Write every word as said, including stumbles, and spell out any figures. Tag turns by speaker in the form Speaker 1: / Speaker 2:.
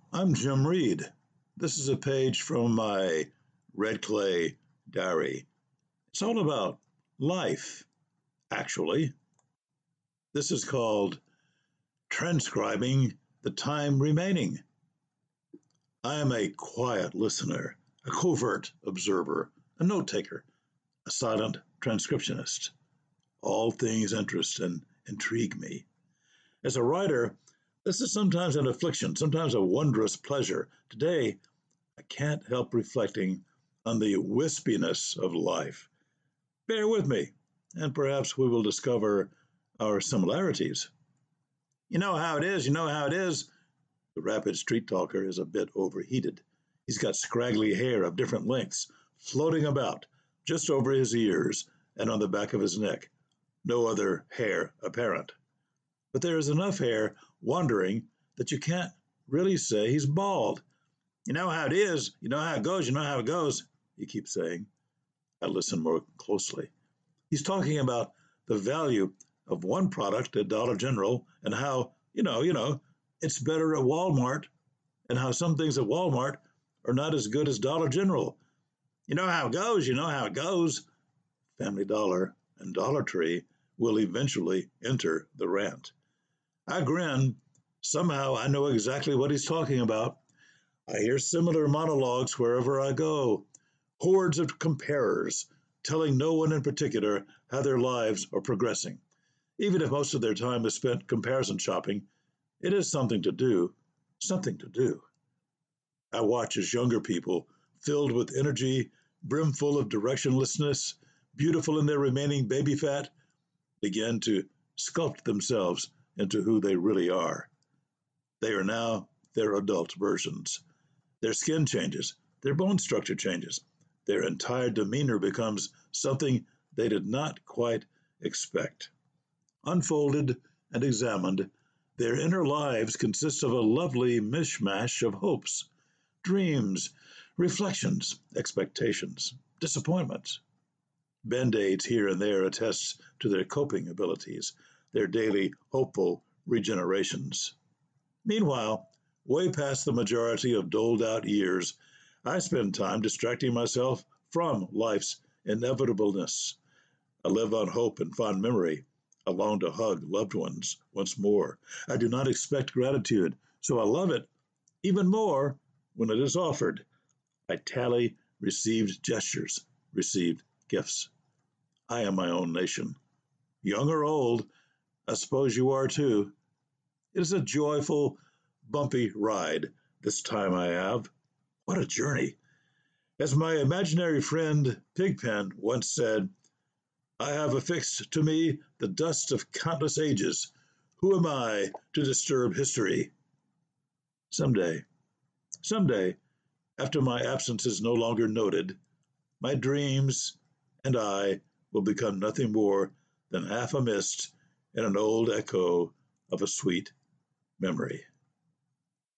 Speaker 1: I'm Jim Reed. This is a page from my Red Clay diary. It's all about life, actually. This is called Transcribing the Time Remaining. I am a quiet listener, a covert observer, a note taker, a silent transcriptionist. All things interest and intrigue me. As a writer, this is sometimes an affliction, sometimes a wondrous pleasure. Today, I can't help reflecting on the wispiness of life. Bear with me, and perhaps we will discover our similarities. You know how it is, you know how it is. The rapid street talker is a bit overheated. He's got scraggly hair of different lengths floating about just over his ears and on the back of his neck. No other hair apparent. But there is enough hair wandering that you can't really say he's bald. You know how it is, you know how it goes, you know how it goes, he keeps saying. I listen more closely. He's talking about the value of one product at Dollar General and how, you know, you know, it's better at Walmart, and how some things at Walmart are not as good as Dollar General. You know how it goes, you know how it goes. Family Dollar and Dollar Tree will eventually enter the rant. I grin. Somehow I know exactly what he's talking about. I hear similar monologues wherever I go. Hordes of comparers telling no one in particular how their lives are progressing. Even if most of their time is spent comparison shopping, it is something to do, something to do. I watch as younger people, filled with energy, brimful of directionlessness, beautiful in their remaining baby fat, begin to sculpt themselves into who they really are. They are now their adult versions. Their skin changes, their bone structure changes, their entire demeanor becomes something they did not quite expect. Unfolded and examined, their inner lives consist of a lovely mishmash of hopes, dreams, reflections, expectations, disappointments. Band-aids here and there attest to their coping abilities, their daily hopeful regenerations. Meanwhile, way past the majority of doled-out years, I spend time distracting myself from life's inevitableness. I live on hope and fond memory. I long to hug loved ones once more. I do not expect gratitude, so I love it even more when it is offered. I tally received gestures, received gifts. I am my own nation. Young or old, I suppose you are too. It is a joyful, bumpy ride this time I have. What a journey. As my imaginary friend Pigpen once said, I have affixed to me the dust of countless ages. Who am I to disturb history? Someday, someday, after my absence is no longer noted, my dreams and I will become nothing more than half a mist and an old echo of a sweet memory.